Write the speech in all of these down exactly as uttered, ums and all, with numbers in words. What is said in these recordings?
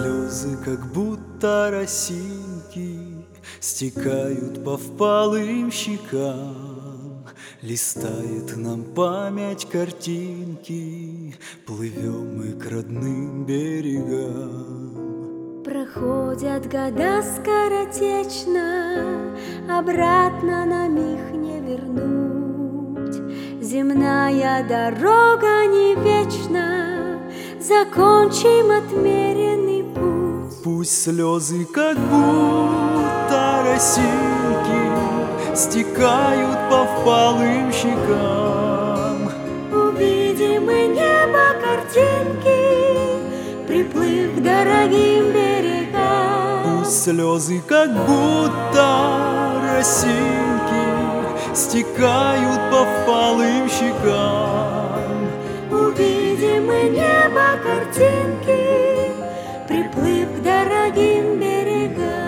слезы, как будто росинки, стекают по впалым щекам. Листает нам память картинки, плывем мы к родным берегам. Проходят года скоротечно, обратно нам их не вернуть. Земная дорога не вечна, закончим отмеренный путь. Пусть слезы, как будто росинки, стекают по впалым щекам. Увидим мы небо картинки, приплыв к дорогим берегам. Пусть слезы, как будто росинки, стекают по впалым щекам. Увидим мы небо картинки, приплыв к дорогим берегам.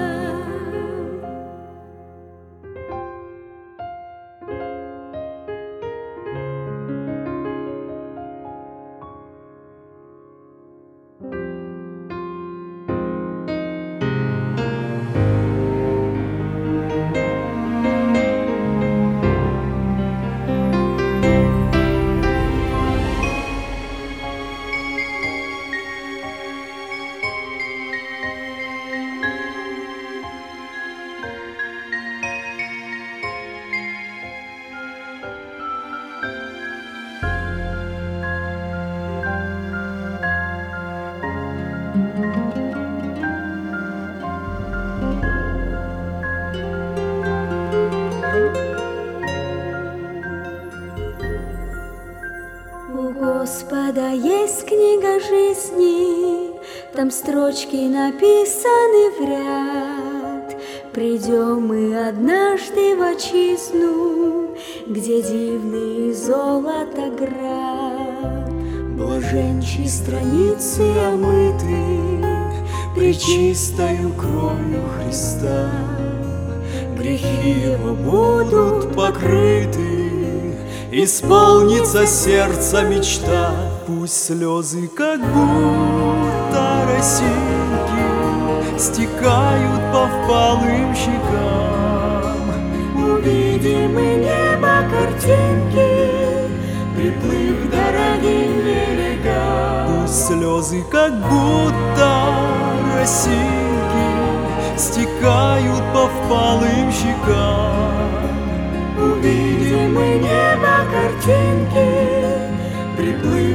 У Господа есть книга жизни, там строчки написаны в ряд. Придем мы однажды в отчизну, где дивный золото град. Блаженчи страницы омыты пречистою кровью Христа. Грехи его будут покрыты, исполнится сердца мечта. Пусть слезы, как будто росинки, стекают по впалым щекам. Увидим мы небо картинки, приплыв к дорогим берегам. Пусть слезы, как будто росинки, стекают по впалым щекам. Увидим мы небо картинки, приплыв